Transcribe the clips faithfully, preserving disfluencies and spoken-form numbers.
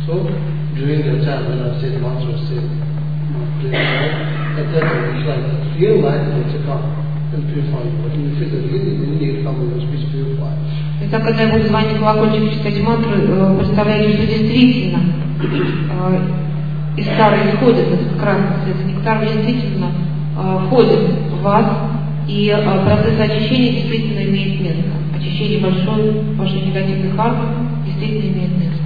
So during the time when I said mantra, said at that time it's like real light will take up and purify you. But you feel that really you need come with speech purify. И так, когда я буду звонить колокольчик, читать мантры, представляете, что действительно из Тары исходит этот красный свет, нектар действительно входит в вас, и процесс очищения действительно имеет место. Очищение большой вашей негативной кармы действительно имеет место.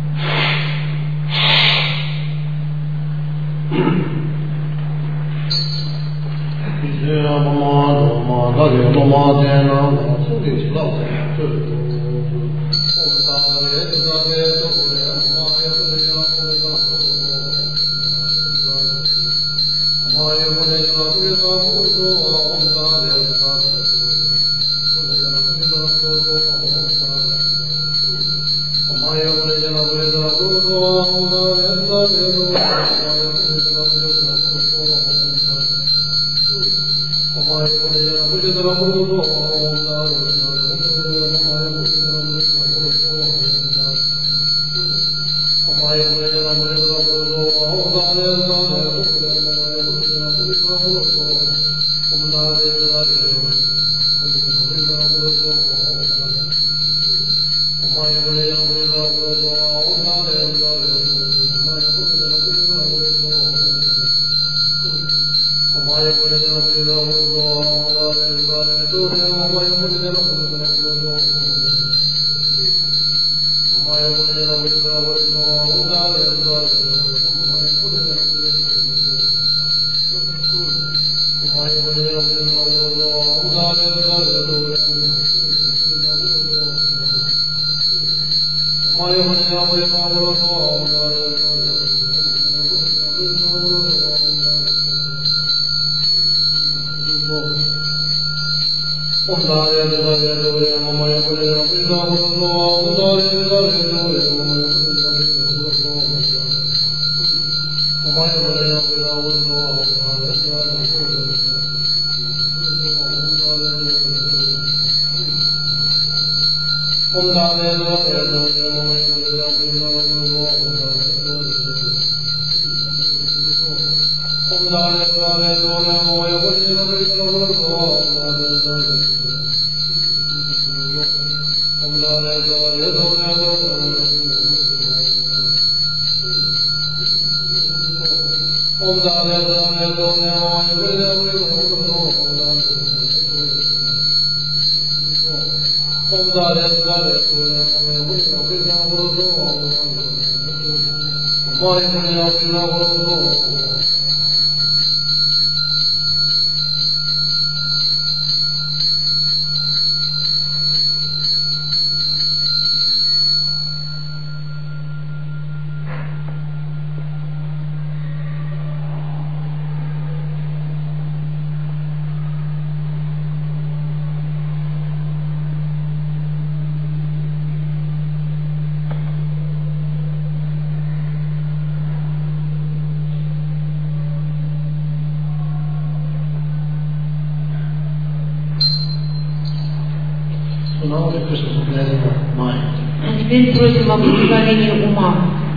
А теперь просим о благословении ума.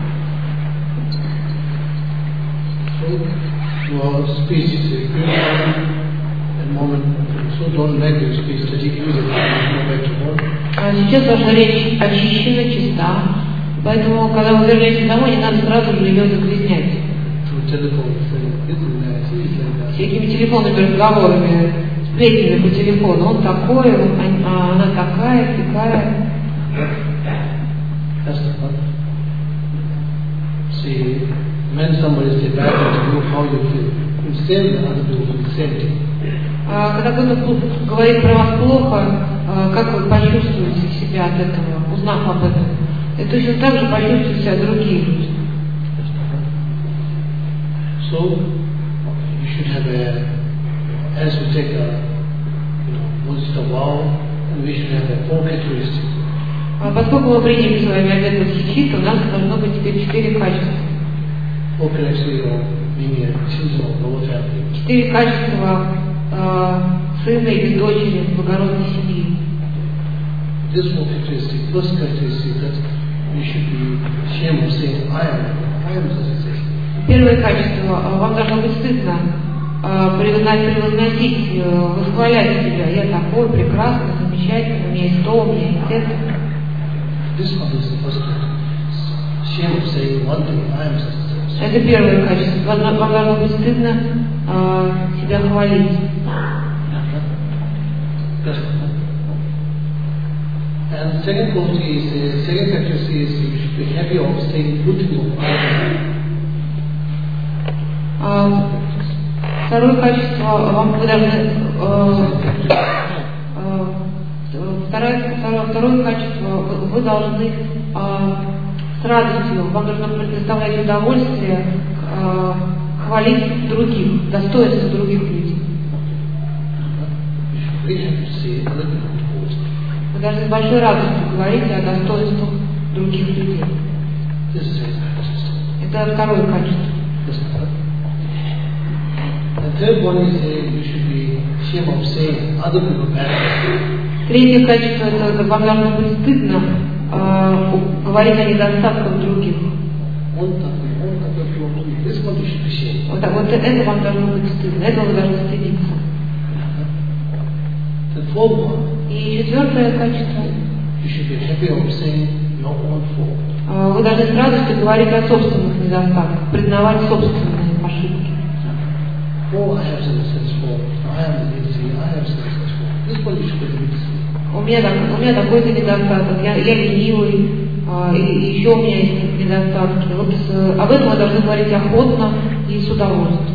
А сейчас ваша речь очищена, чиста, поэтому, когда вы вернетесь домой, не надо сразу же ее загрязнять всякими телефонными разговорами, сплетнями по телефону. Он такой, он, а она такая, такая. А когда кто-то говорит про вас плохо, как вы почувствуете себя от этого, узнав об этом? И точно так же почувствуют себя другие люди. So, you should have a, as we take a, you know, once a while, and we should have a four characteristics. А поскольку мы приняли с вами обет Бодхичитты, у нас должно быть теперь четыре качества. Four characteristics of being a children of lower family. Четыре качества э, сына или дочери благородной семьи. This four characteristics, first characteristic that you should be shame of saying, I am, I am successful. Первое качество. Вам должно быть стыдно превозносить, превозносить, восхвалять себя. Я такой прекрасный, замечательный, у меня есть то, у меня есть это. This one is the first one. Shame of saying one thing, I am successful. Это первое качество. Вам должно быть стыдно себя хвалить. And second quality is, uh, second characteristic is you should be happy of saying good things of others. Второе качество, вам вы должны, э, э, второе, второе, второе качество, вы, вы должны э, с радостью, вам должно предоставлять удовольствие э, хвалить других, достоинства других людей. Вы должны с большой радостью говорить о достоинствах других людей. Это второе качество. Третье качество – это вам должно быть стыдно э, говорить о недостатках других. Вот, вот это вам должно быть стыдно, этого вы должны стыдиться. И четвертое качество. Вы должны с радостью говорить о собственных недостатках, признавать собственные ошибки. У меня, у меня такой-то недостаток, я, я ленивый, а, и, и еще у меня есть недостатки. Вот с, об этом вы должны говорить охотно и с удовольствием.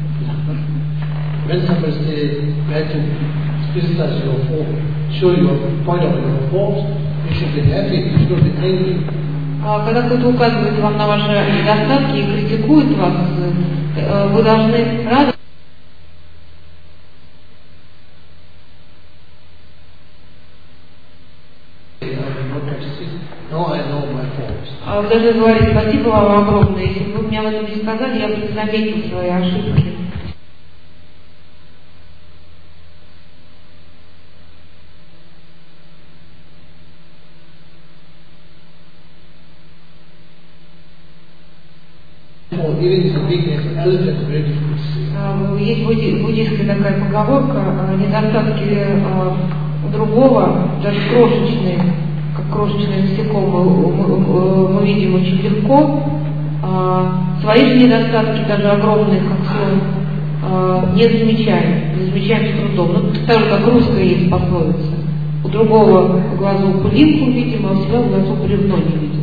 А когда кто-то указывает вам на ваши недостатки и критикует вас, вы должны радоваться. Вы должны говорить спасибо вам огромное. Если бы вы мне об этом не сказали, я бы не заметил свои ошибки. Есть буддийская такая поговорка: недостатки другого, даже крошечные, как крошечное насекомое, мы, мы видим очень легко. Свои же недостатки, даже огромные, как слон, не замечаем, не замечаем с трудом. Ну, так же, как русская есть пословица: у другого в глазу пылинку видим, а у себя в глазу бревно не видим.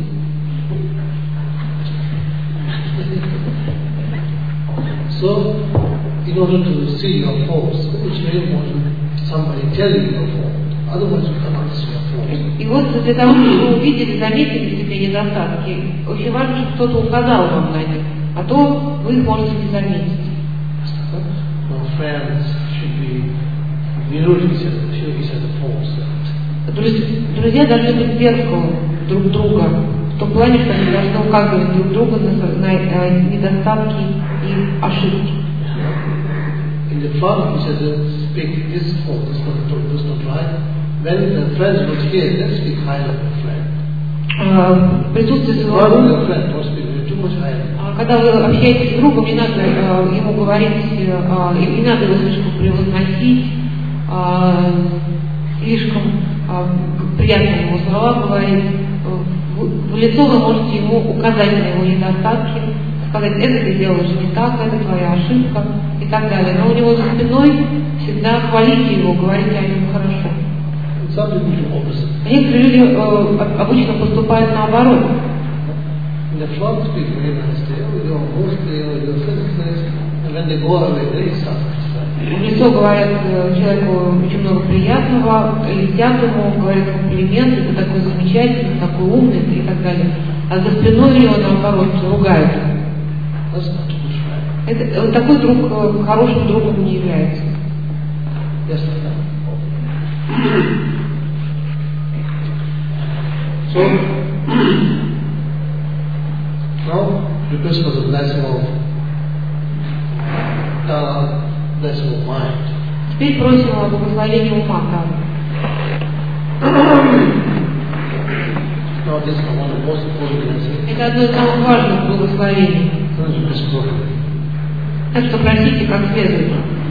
So, in order to see your faults, it's very important somebody tell you your fault. Otherwise, you cannot see your faults. И вот для того, чтобы вы увидели, заметили себе недостатки, очень важно, чтобы кто-то указал вам на них, а то вы их можете не заметить. Our friends should be mirroring each other, showing each other faults. Друзья должны быть зеркалом друг друга, в том плане, что они должны указывать друг другу на, на недостатки и ошибки. In the front, each other speak this fault, this not true, this not right. When the friends would hear, then speak highly of the friend. В присутствии своего друга, когда вы общаетесь с другом, не надо uh, ему говорить, uh, не надо его слишком превозносить, uh, слишком uh, приятные ему слова говорить. В лицо вы можете ему указать на его недостатки, сказать: это ты делаешь не так, это твоя ошибка и так далее. Но у него за спиной всегда хвалите его, говорите о нем хорошо. Некоторые люди э, обычно поступают наоборот. В лицо говорят человеку очень много приятного, льстят ему, говорят комплименты: ты такой замечательный, такой умный и так далее. А за спиной его, наоборот, ругают. Это, вот такой друг хорошим другом не является. So, now request for the blessing of tongue, blessing of mind. Теперь просим о благословении ума. Now Это одно из самых важных благословений. Так что просите как следует.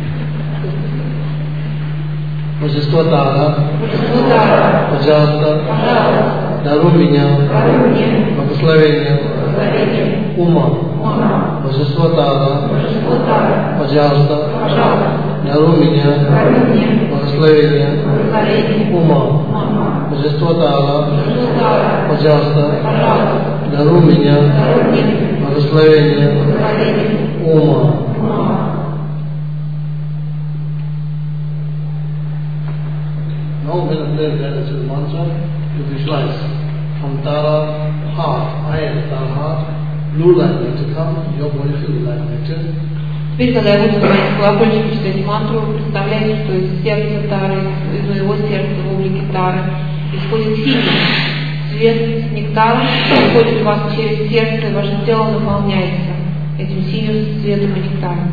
Божество Тара, Божество Тара, пожалуйста, пожалуйста, даруй меня, даруй мне благословение, благословение ума. ума. Божество Тара, Божество Тара, пожалуйста, пожалуйста, даруй меня, даруй мне благословение, благословение ума. ума. Божество Тара, Божество Тара, пожалуйста, пожалуйста, даруй меня, даруй мне благословение, благословение ума. ума. Now when a player gets his mantra, you visualize from Tara heart, I am Tara heart, blue light will to come, your body feel like nature. Теперь, когда я буду говорить колокольчик, читать мантру, представляете, что из сердца Тары, из моего сердца, в облике Тары, исходит синий цвет с нектаром, проходит у вас через сердце, и ваше тело наполняется этим синим цветом и нектаром.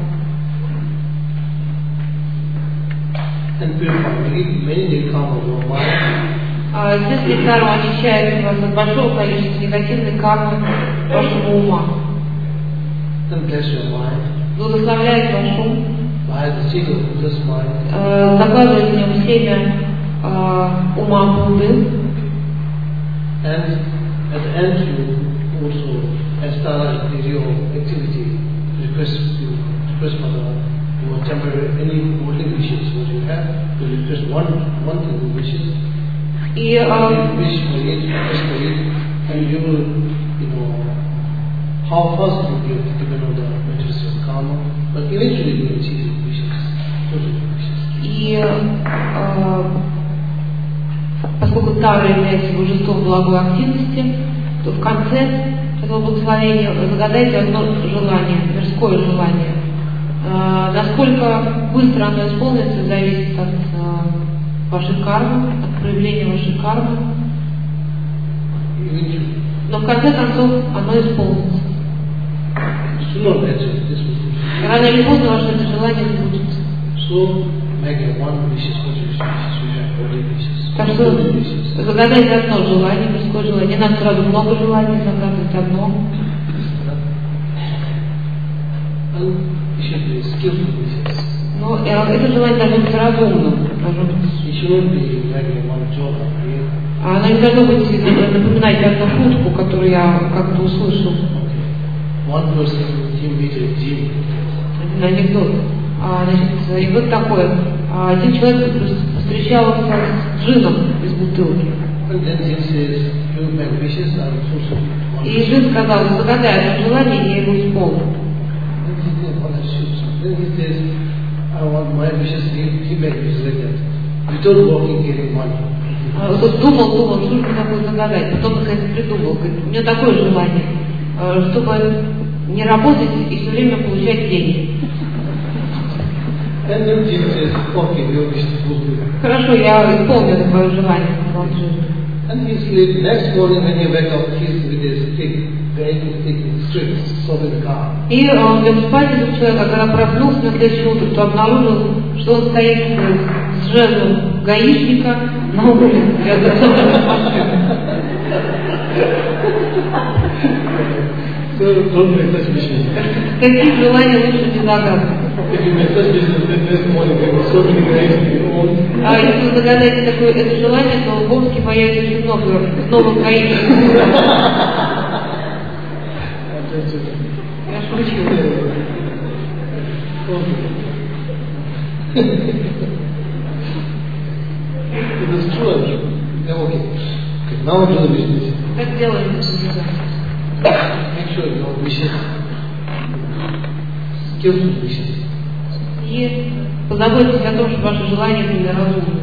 And purify, many may come of your mind. Цвет с нектаром очищает вас от большого количества негативной кармы вашего ума. And bless your mind. Благословляет ваш ум. By the seed of Buddha's mind. Закладывает в нем семя ума Будды. And at the end you also, as Tara is your activity, request you request for the your temporary any worldly wishes what you have, you request one one thing you wishes. И you wish for it, request for it, and you will, you know, how fast you get depend on the material karma, but eventually you will achieve your wishes, total wishes. И э, поскольку Тара является божеством благой активности, то в конце этого благословения загадайте одно желание, мирское желание. Э, насколько быстро оно исполнится, зависит от э, вашей кармы, от проявления вашей кармы. Но в конце концов оно исполнится. Рано или поздно ваше это желание сбудется. Так что загадайте одно желание, мирское желание. Не надо сразу много желаний, загадывать одно. Но это желание должно быть разумным. Должно быть. А оно не должно быть напоминать одну шутку, которую я как-то услышал. Один анекдот. А, значит, анекдот такой. Один человек встречался с джином из бутылки. И джин сказал: загадай одно желание, и я его исполню. Тот думал, думал, что же такое загадать. Потом, наконец, придумал. Говорит: у меня такое желание, чтобы не работать и все время получать деньги. Хорошо, я исполню твое желание, сказал Джин. И он лег спать, этот человек, а когда проснулся на следующее утро, то обнаружил, что он стоит с жезлом гаишника на улице рядом с машиной. Какие желания лучше не загадывать? А если вы загадаете такое это желание, то в Омске появится очень много новых гаишников. Я шучу. Как делаем это? Make sure your wishes, skillful wishes. И позаботьтесь о том, чтобы ваши желания были разумны.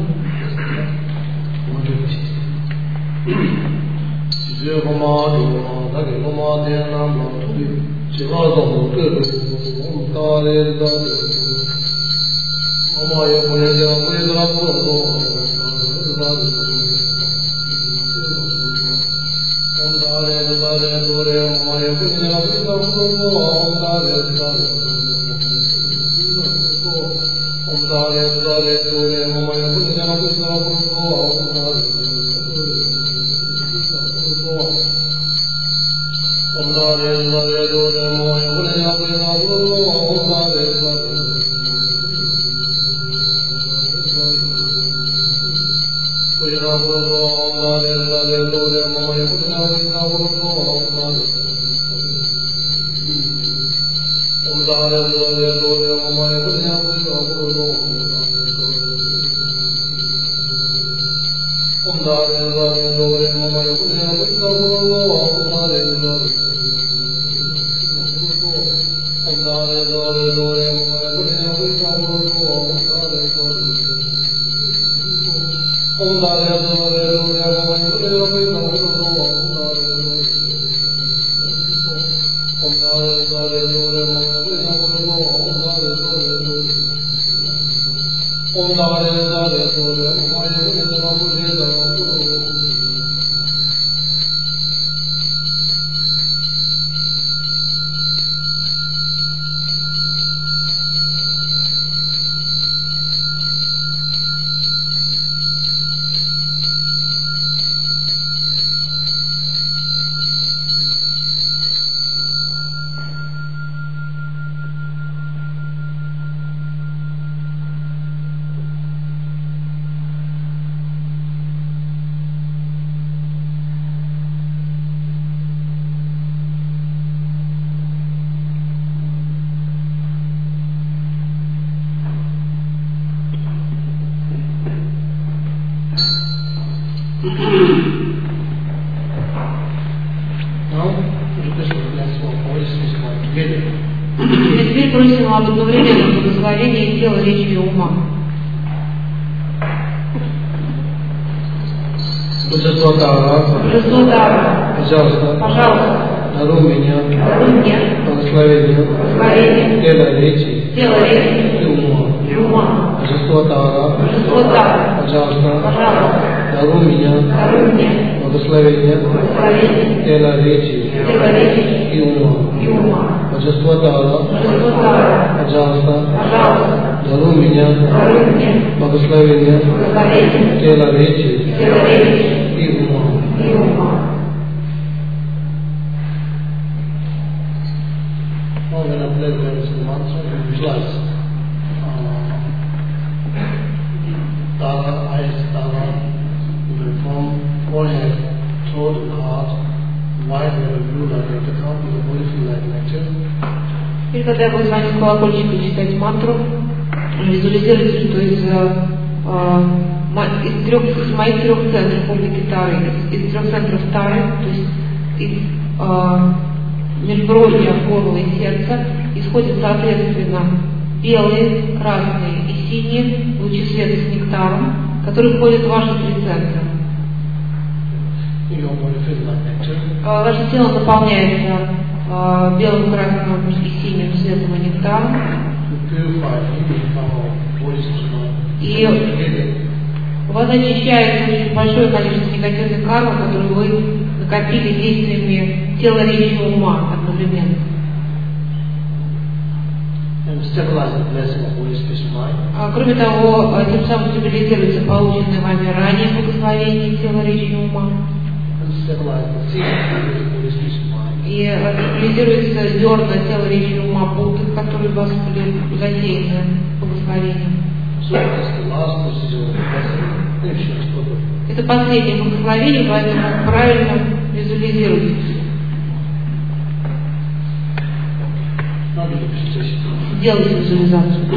Теперь просим об одновременном благословении тела, речи и ума. Божество Дара, пожалуйста, пожалуйста, даруй меня, даруй мне благословение, благословение тела, речи тела, речи и ума. и ума. Божество Дара, Божество Дара, пожалуйста, пожалуйста, даруй меня, даруй мне благословение, благословение тела, речи тела, речи и ума. и ума. Божество Дара, Божество Дара, пожалуйста, пожалуйста, даруй меня, даруй мне благословение, благословение тела, речи тела, речи и ума. и ума. Now when I play the mantra, you visualize uh, Dara, eyes, Dara, from forehead, throat and heart, wide and blue like nectar, come to the body feel like nectar. И когда я буду звонить колокольчику и читать мантру, визуализируйте, что из, э, из, трех, из моих трех центров области Тары, из, из трех центров Тары, то есть из э, межбродья, горла и сердца, исходят соответственно белые, красные и синие лучи света с нектаром, которые входят в ваши три центра. Э, ваше тело наполняется э, белым, красным и синим светом и нектаром. И у вас очищается очень большое количество негативной кармы, которую вы накопили действиями тела, речи и ума одновременно. А, кроме того, тем самым стабилизируется полученное вами ранее благословение тела, речи и ума. И стабилизируется зерна тела, речи и ума Будды, которые у вас были засеяны благословением. Это последнее благословение, поэтому правильно визуализируйте. Делайте визуализацию.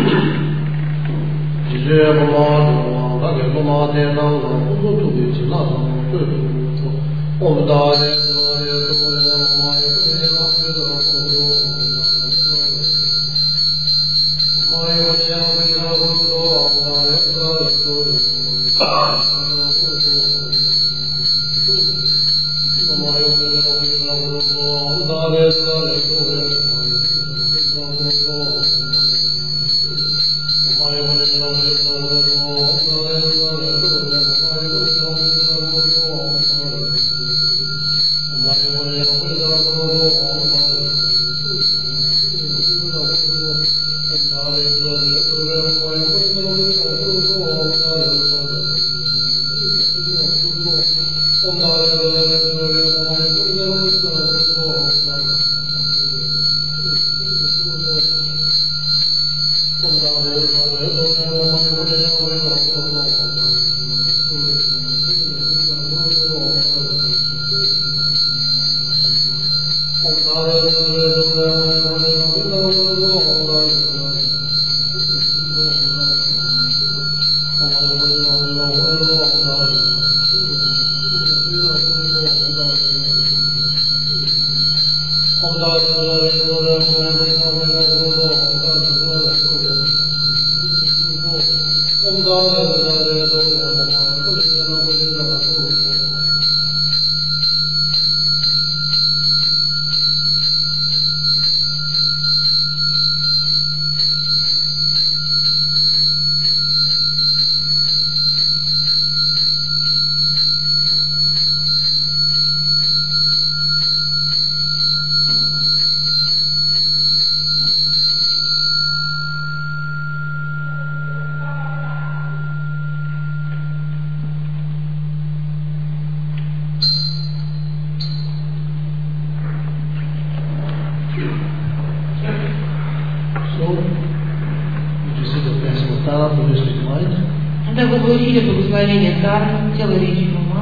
Когда вы получили благословение Тары, тело, речи, ума,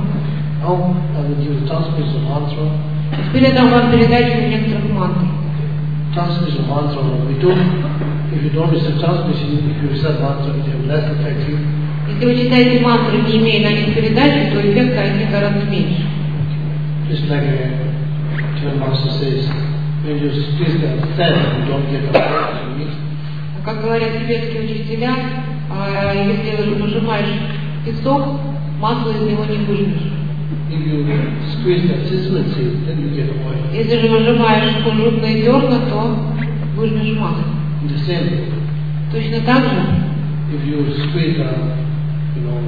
теперь я дам вам передачу некоторых мантр. Transmission mantra, we don't, if you don't receive transmission, if you receive mantra, it is less effective. Если вы читаете мантры, не имея на них передачи, то эффекта от них гораздо меньше. Just like a Tibetan master says, when you squeeze the sand, you don't get the water you need. Как говорят тибетские учителя, если выжимаешь песок, масло из него не выжмешь. If you squeeze the sesame seed, then you get oil. Если же выжимаешь кунжутные зерна, то выжмешь масло. In the same way, точно так же, if you squeeze the, you know,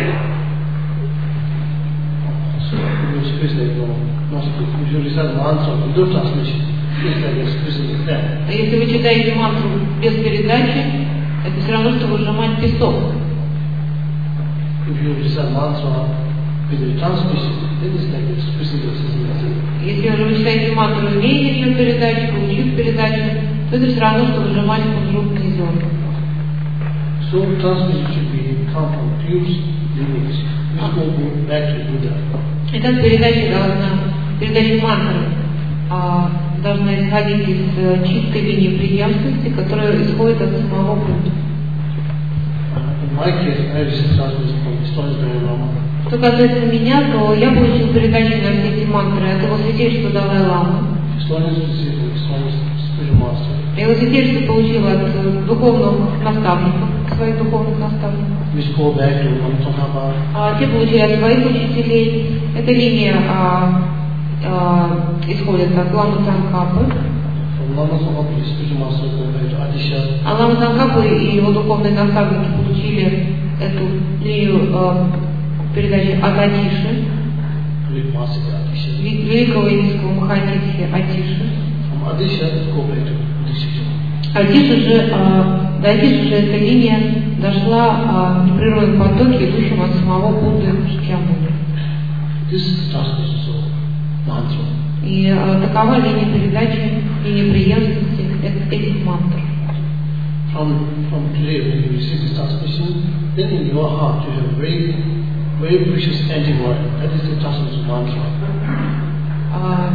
so if you squeeze the, you know, not squeeze, if you recite mantra without transmission, it's like you're squeezing the sand. Если вы читаете мантру без передачи, это все равно, что выжимать песок. If you recite mantra with the transmission, then it's like you're squeezing the sesame seed. Если вы читаете мантру, имея ее передачу, получив передачу, то это все равно, что выжимать кунжутные зерна. So transmission should be come from pure lineage. This will go back to Buddha. Итак, передача должна, передача мантры а, должна исходить из чистой линии преемственности, которая исходит от самого Будды. In my case, I received transmission from Historian Dalai Lama. Что касается меня, то я получил передачу на все эти мантры от его святейшества Далай-ламы. Historians received from Historian spiritual master. Его святейшество получил от духовных наставников, своих духовных наставников. Which go back to Lama Tsongkhapa. А те получили от своих учителей. Эта линия а, а, исходит от Ламы Цангкапы. From Lama Tsongkhapa, his spiritual master go back to Adisha. А Лама Цангкапы и его духовные наставники получили эту линию а, передачи от Адиши, великого индийского маханитхи Адиши. From Adisha, go back to Adisha. Адиша же, а, до Адиши же эта линия дошла а, в непрерывном потоке, идущем от самого Будды Шакьямуни. И а, такова линия передачи, линия преемственности этих мантр. From, from today, when you receive this transmission, then in your heart you have very, very precious anti-word. That is the transmission mantra. А,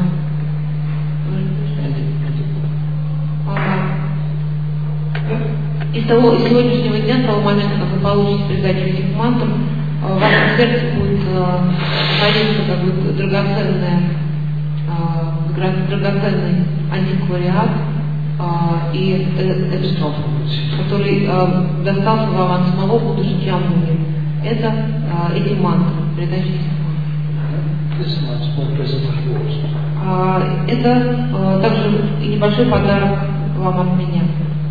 Из того, из сегодняшнего дня, с того момента, как вы получите передачу этих мантр, в вашем сердце будет находиться как бы драгоценная, драгоценный антиквариат, и этот, который достался вам от самого Будды Шакьямуни. Это эти мантры, передача этих мантр. Это также и небольшой подарок вам от меня.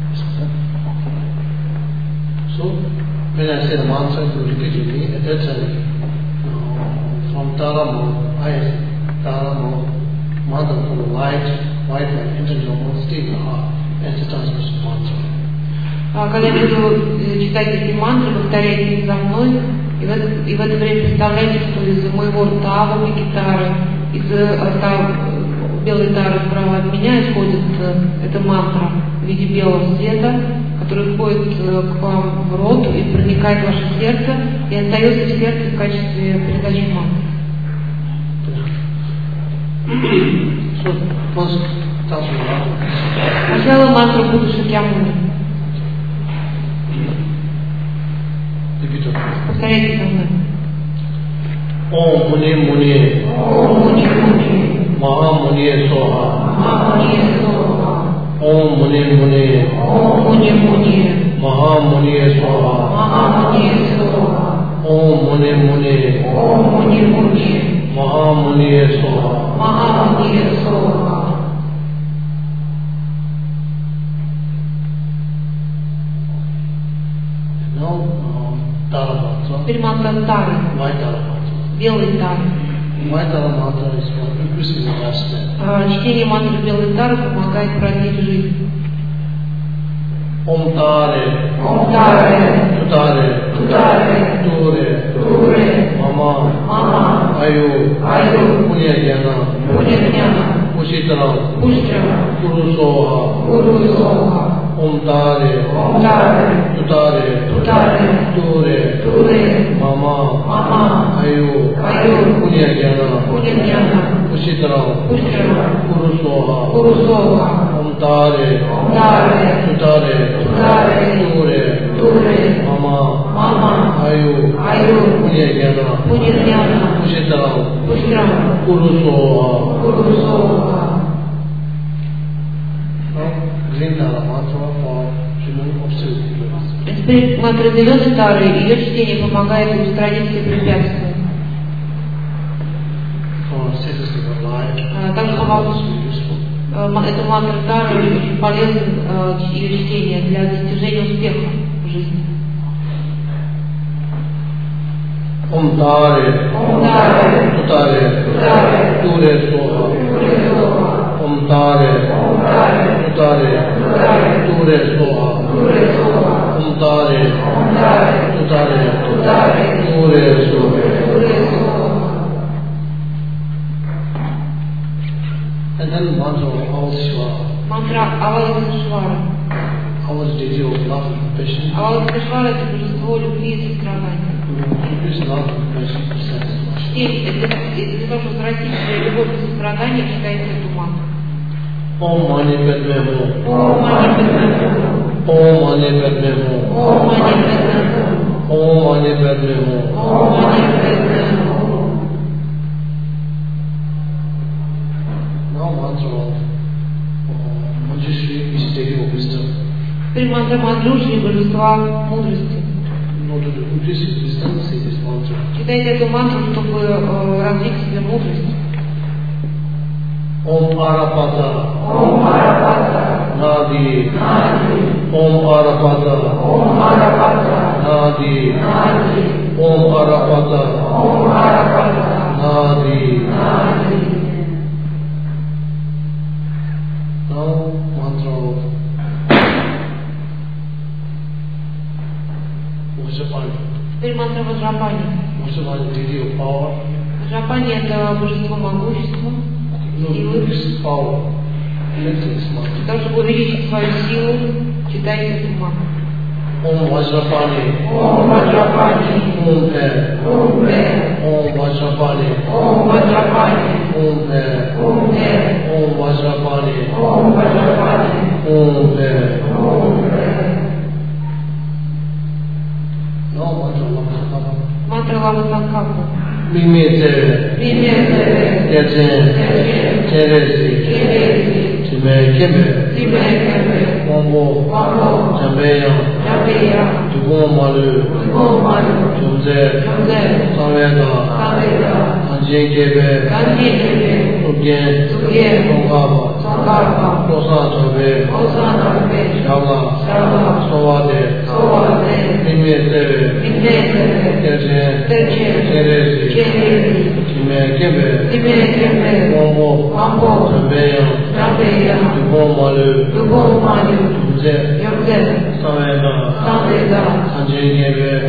So, when I say the mantra, you repeat with me, at that time, uh, from Taramo, I Taramo, mantra full of light, white light, enter your own state of heart, and sit down with mantra. Когда я буду читать эти мантры, повторяйте их за мной, и в, это, и в это время представляйте, что из моего рта, в обе гитары, из рта белой гитары справа от меня исходит эта мантра в виде белого света, который входит к вам в рот и проникает в ваше сердце и остается в сердце в качестве передачи мантры. Сначала мантра Будды Шакьямуни. Повторяйте за мной. Om Muni Muni. Om Muni Muni. Maha Muni Soha. Maha Muni Soha. Om Muni Muni. Om Muni Muni. Maha Muni Soha. Maha Muni Soha. Om Muni Muni. Om Muni Muni. Maha Muni Soha. Maha Muni Soha. Now, Tara Mantra. Теперь мантра Тары. White Tara Mantra. Белый Тары. White Tara Mantra is for increasing the lifespan. Чтение мантры Белой Тары помогает продлить жизнь. Om Tare. Om Tare. Tutare. Tutare. Ture. Ture. Mama. Mama. Ayu. Ayu. Punya Jana. Punyajnana. Pushitara. Pushtra. Guru Soha. Guru Soha. Om Tare. Om Tare. Tutare. Tutare. Ture. Ture. Mama. Mama. Ayu. Ayu. Punya Jana. Punyajnana. Pushitara. Pushtra. Guru Soha. Guru Soha. Om Tare. Om Tare. Tutare. Tutare. Ture. Ture. Mama. Mama. Ayu. Ayu. Punya Jana. Punyajnana. Pushitara. Pushtra. Guru Soha. Guru Soha. Green Tara Mantra for human obstacles. Теперь мантра зеленой Тары, ее чтение помогает устранить все препятствия. For status of life, Также эта мантра Тары очень полезна, ее чтение для достижения успеха в жизни. Om Tare. Om Tare. Tutare. Tutare. Ture Soha. Ture Soha. Om Tare. Om Tare. Tutare. Tutare. Ture Soha. Ture Soha. Om Tare. Om Tare. Tutare. Tutare. Ture Soha. Ture Soha. And then mantra of Avadishvara. Мантра Авадишвара. Avadishvara of love and compassion. Авадишвара — это божество любви и сострадания. Increase love and compassion for satisfaction. Чтение, для, для того, чтобы возвратить свою любовь и сострадание, читайте эту мантру. Om Mani Padme Hum. Om Mani Padme Hum. Om Mani Padme Hum. Om Mani Padme Hum. Om Mani Padme Hum. Om Mani Padme Hum. Now mantra of Manjushri is deity of wisdom. Теперь мантра Манджушри, божества мудрости. In order to increase wisdom, say this mantra. Читайте эту мантру, чтобы э, развить в себе мудрость. Om Arapata. Om Arapata. Nadi. Nadi. Om Arapata. Om Arapata. Nadi. Nadi. Om Arapata. Om Arapata. Nadi. Nadi. Now mantra of Vajrapani. Теперь мантра Ваджрапани. Vajrapani is deity of power. Ваджрапани — это божество могущества, No, силы. this power. Mental is mantra. Для того, чтобы увеличить свою силу, читайте эту мантру. Om Vajrapani. Om Vajrapani. Om Hai. Om Hai. Om Vajrapani. Om Vajrapani. Om Hai. Om Hai. Om Vajrapani. Om Vajrapani. Om Hai. Om Hai. Now mantra Lamsakama. Мантра Лама Санкапа. Mime Tere. Пример Yajen. Teresi. Кереси. Time Kime. Тимекеме. Om Wambo, Jambeya, Dugo Malu, Jumze, Sameda, Anjin Kebe, Again, Tongkaba, Kosa Chabe, Shala, Sowade, Mime Sebe, Techen, Teresi, Jime Kebe, Wambo, Jambeya, Dugo Malu, Jumze, Sameda, Anjin Kebe,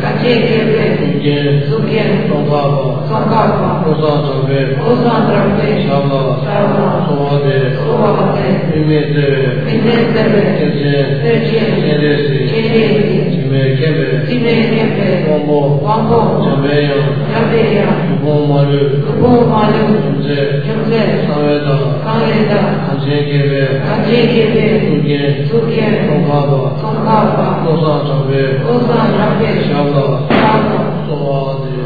Again, Tongkaba, Kosa Chabe, Shala, Sowade, Mime Sebe, Techen, Teresi, Jime Kebe, Wambo, Jambeya, Dugo Malu, Jumze, Sameda, Anjin Kebe, Again, Tongkaba, Kosa Chabe, Shala, Sowade.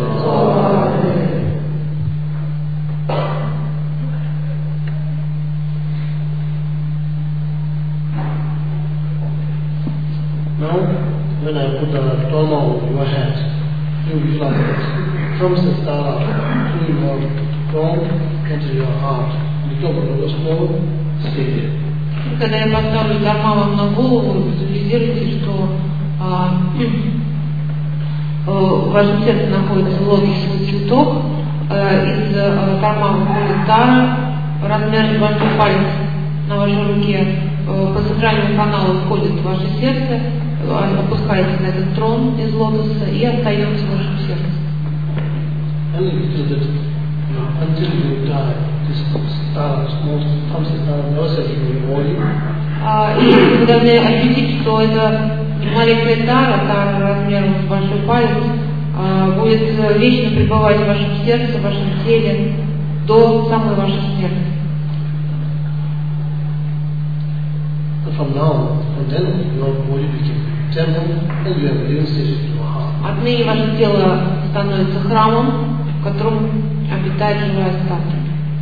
Now, when I put the toma over your hands, you visualize from the start through your tongue into your heart, the top of the skull, stay there. Когда я поставлю дарма вам на голову, визуализируйте, что а, в вашем сердце находится лотосовый цветок, а, из а, дарма выходит тара, размером большой палец на вашей руке, а, по центральному каналу входит в ваше сердце, опускается на этот трон из лотоса и остается в вашем сердце. Until you die, this star comes down yourself in your body. И вы должны ощутить, что это маленькая тара, тара размером с большой палец, будет вечно пребывать в вашем сердце, в вашем теле до самой вашей смерти. From now, from then, your body became temple, and you have living station in your heart. Отныне ваше тело становится храмом, в котором обитает живая статуя.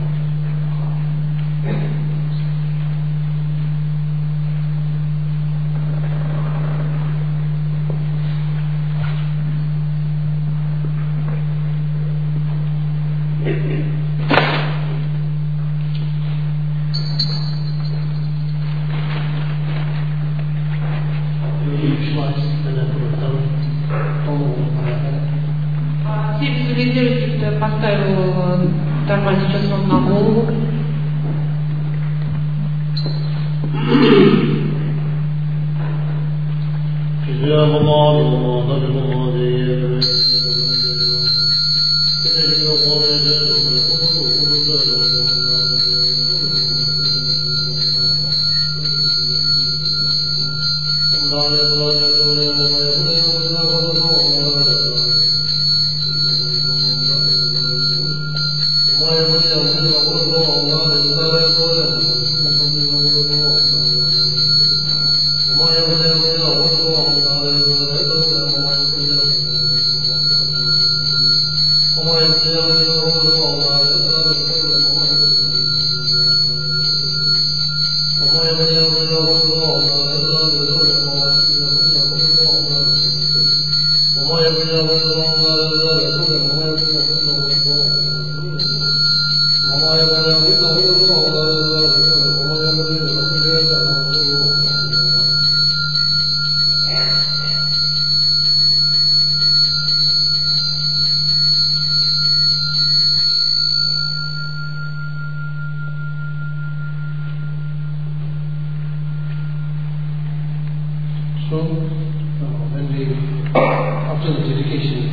Все визуализируйте, что я поставила дарма сейчас вам на голову. So, uh, when we, after the dedication,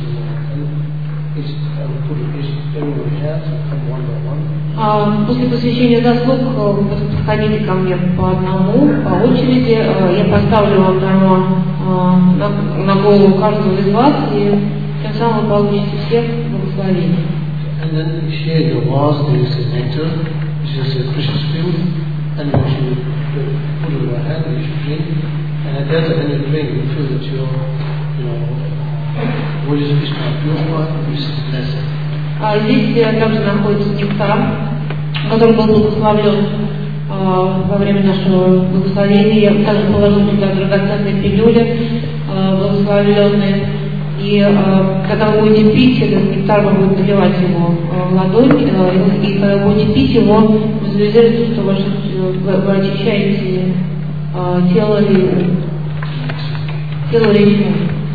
uh, each, uh, put each, everyone hands from one by one. После посвящения заслуг вы подходите ко мне по одному, по очереди. Я поставлю вам дарма на, на голову каждого из вас, и тем самым вы получите всех благословений. And then share your vase, there is a nectar, which is a precious fruit, and you should put it in your hand, you should drink. And at that when you drink, you feel that your, you know, body is purified, and this is blessed. Здесь также находится нектар, который был благословлен. во время нашего благословения. Я также положил туда драгоценные пилюли благословленные. И когда вы будете пить, этот нектар вы будете наливать его в ладонь, и когда вы будете пить его, визуализируйте, что вы, вы очищаете тело или тело речи.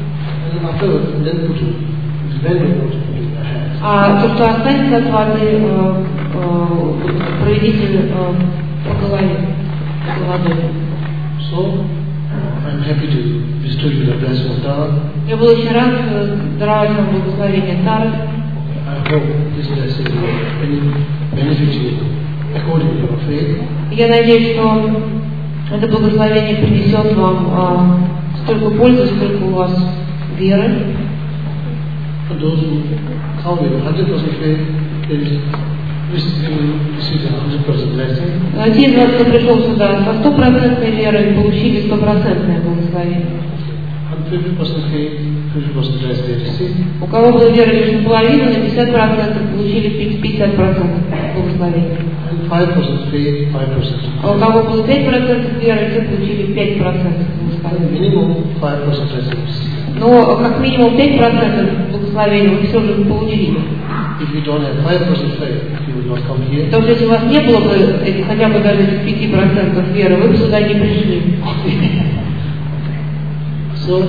А то, что останется от воды, проведите по голове, по ладони. So, I'm happy to bestow you the blessing of Tara. Я был очень рад даровать вам благословение Тары. I hope this blessing will benefit you according to your faith. Я надеюсь, что это благословение принесет вам а, столько пользы, сколько у вас веры. For those who come with one hundred percent faith, they will receive a one hundred percent blessing. Те из вас, кто пришел сюда со стопроцентной верой, получили стопроцентное благословение. fifty percent faith, fifty percent blessing they receive. У кого была вера лишь наполовину, на пятьдесят процентов получили пятьдесят процентов благословения. And five percent faith, five percent. А у кого было пять процентов веры, те получили пять процентов благословения. Minimum five percent blessings. Но как минимум пять процентов благословения вы все же получили. If you don't have five percent faith, you will not come here. Потому что если у вас не было бы этих, хотя бы даже пять процентов веры, вы бы сюда не пришли. So,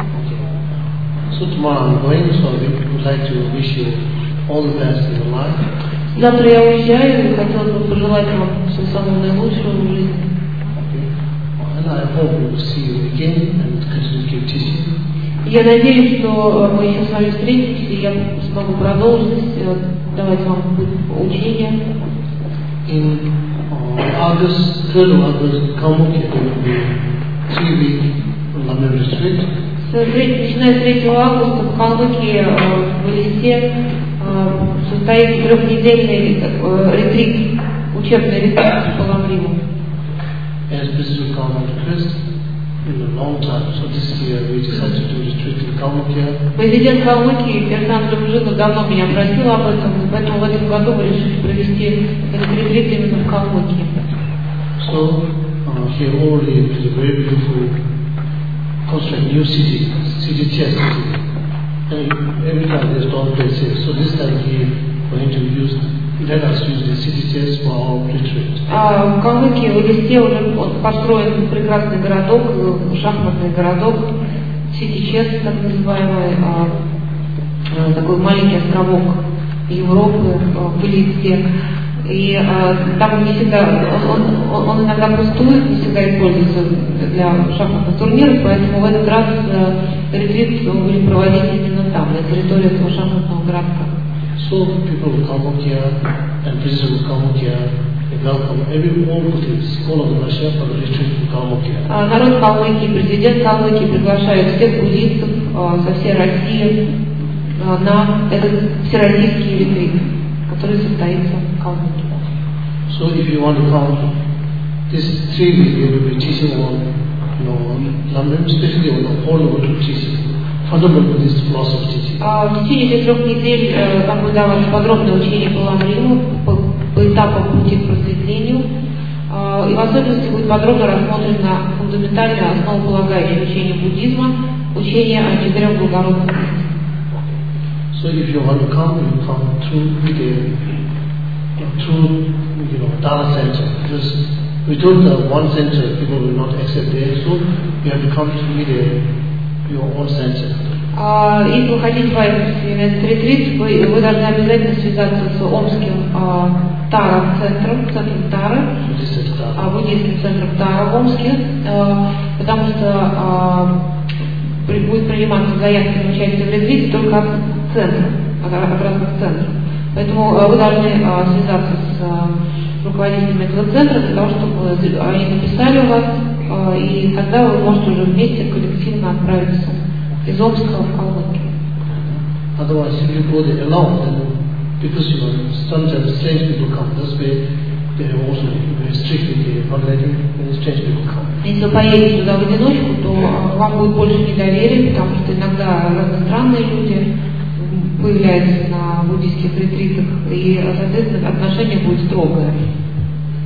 so tomorrow I'm going, so I would like to wish you all the best in your life. Завтра я уезжаю и хотел бы пожелать вам всего самого наилучшего в жизни. And I hope we will see you again and continue to keep teaching. Я надеюсь, что мы еще с вами встретимся, и я смогу продолжить давать вам учения. In uh, August, third of August, Kalmukya, there will be three week Lamrim retreat. Начиная с третьего августа в Калмыкии в Элисте состоит трехнедельный ретрит, учебный ретрит по Ламриму. As President Kalmuk requested in a long time, so this year we decided to do retreat in Kalmukya. Президент Калмыкии Фердан Джамжинов давно меня просил об этом, поэтому в этом году мы решили провести этот ретрит именно в Калмыкии. So uh, here already is a very beautiful construct new city, city chest city. And every time there's all places. So this time he going to use, let us use the city chest for our retreat. А в Калмыкии, в Элисте уже построен прекрасный городок, шахматный городок, City Chest, так называемый, а, такой маленький островок Европы в Элисте. И а, там не всегда, он, он, он иногда пустует, не всегда используется для шахматных турниров, поэтому в этот раз а, ретрит мы будем проводить именно там, на территории этого шахматного городка. So people will come here and visitors will come here and welcome every all Buddhists, all of the Russia for the retreat in Kalmukya. А, народ Калмыкии, президент Калмыкии приглашает всех буддистов а, со всей России а, на этот всероссийский ретрит, который состоится в Калмыкии. So if you want to come, this three weeks we will be teaching on, you know, Lamrim, especially on the whole world teaching, fundamental Buddhist philosophy teaching. А, в течение этих трех недель э, там будет давать подробное учение по Ламриму, по, по этапам пути к просветлению, э, и в особенности будет подробно рассмотрено фундаментальное основополагающее учение буддизма, учение о четырех благородных истинах. So if you want to come, you come through the through you know Dharma center. Because without the one center, people will not accept there. So you have to come through the your own center. А, если вы хотите поехать на этот ретрит, вы, вы должны обязательно связаться с Омским а, Тара-центром, центром Тары, а, буддийским центром Тара в Омске, а, потому что а, при, будет приниматься заявки на участие в ретрите только от центра, от, от разных центров. Поэтому а, вы должны а, связаться с а, руководителями этого центра для того, чтобы они написали у вас, а, и тогда вы можете уже вместе коллективно отправиться из Омска в Калмыкию. Otherwise, if you go there alone, then because you know sometimes strange people come. This way, they are also very strict in the not letting any strange people come. Если вы поедете туда в одиночку, то вам будет больше недоверия, потому что иногда разностранные люди появляются на буддийских ретритах, и, соответственно, отношение будет строгое.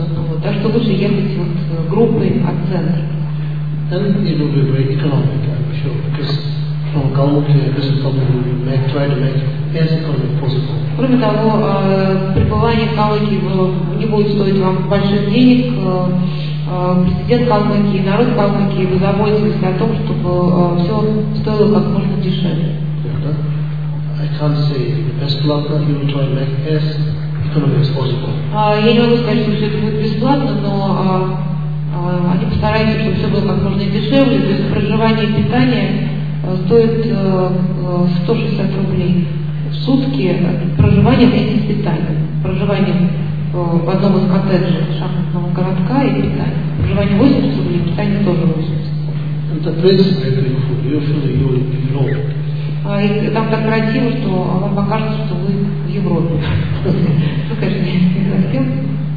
Вот, так что лучше ехать вот группой от центра. And it will be very economic, I'm sure, because from Kalmukhi, this is something we will make, try to make as economic possible. Кроме того, пребывание в Калмыкии не будет стоить вам больших денег. Президент Калмыкии, народ Калмыкии позаботились о том, чтобы все стоило как можно дешевле. I can't say бесплатно, you will try to make as economic as possible. Я не могу сказать, что все это будет бесплатно, но они постараются, чтобы все было как можно дешевле. То есть проживание и питание стоит сто шестьдесят рублей в сутки, проживание вместе с питанием. Проживание в одном из коттеджей шахматного городка и питание. Проживание восемьдесят рублей, питание тоже восемьдесят. The place is very beautiful. You feel that you in Europe. И там так красиво, что вам покажется, что вы в Европе. Ну, конечно, не совсем.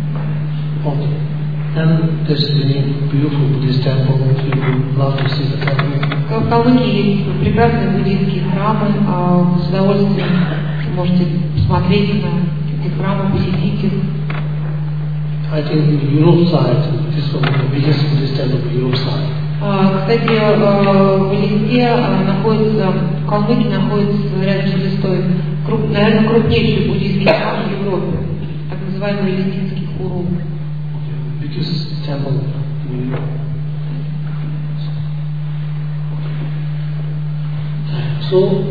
And there's many beautiful Buddhist temples. You would love to see the temple. В Калмыкии есть прекрасные буддийские храмы. С удовольствием можете посмотреть на эти храмы, посетить их. I think in Europe side, this is one of the biggest Buddhist temples in Europe side. Кстати, в Элисте находится, в Калмыкии находится рядом с Элистой, круп, наверное, крупнейший буддийский храм в Европе, так называемый Элистинский хуру. Biggest temple in Europe. So,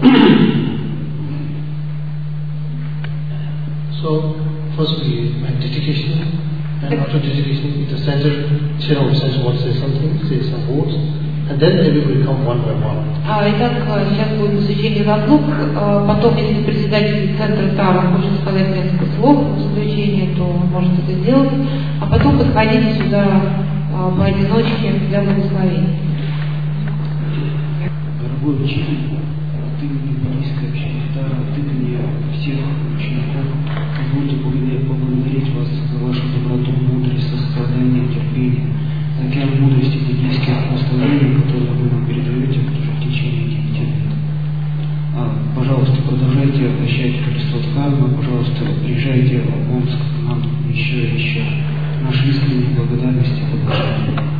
so first we make dedication. And after dedication, the center, chair of center wants to say something, say some words, and then everybody come one by one. Итак, сейчас будет посвящение заслуг. Потом, если председатель центра Тара хочет сказать несколько слов в заключение, то он может это сделать. А потом подходите сюда поодиночке для благословения. Дорогой учитель, от имени буддийской общины Тара, от имени всех учеников, позвольте поблагодарить вас за вашу доброту, мудрость, сострадание, терпение, за океан мудрости буддийских наставлений, которые вы нам передаете уже в течение девяти лет. А, пожалуйста, продолжайте обращать Христос Дхарму, пожалуйста, приезжайте в Омск к нам еще и еще. Наши искренние благодарности и благодарности.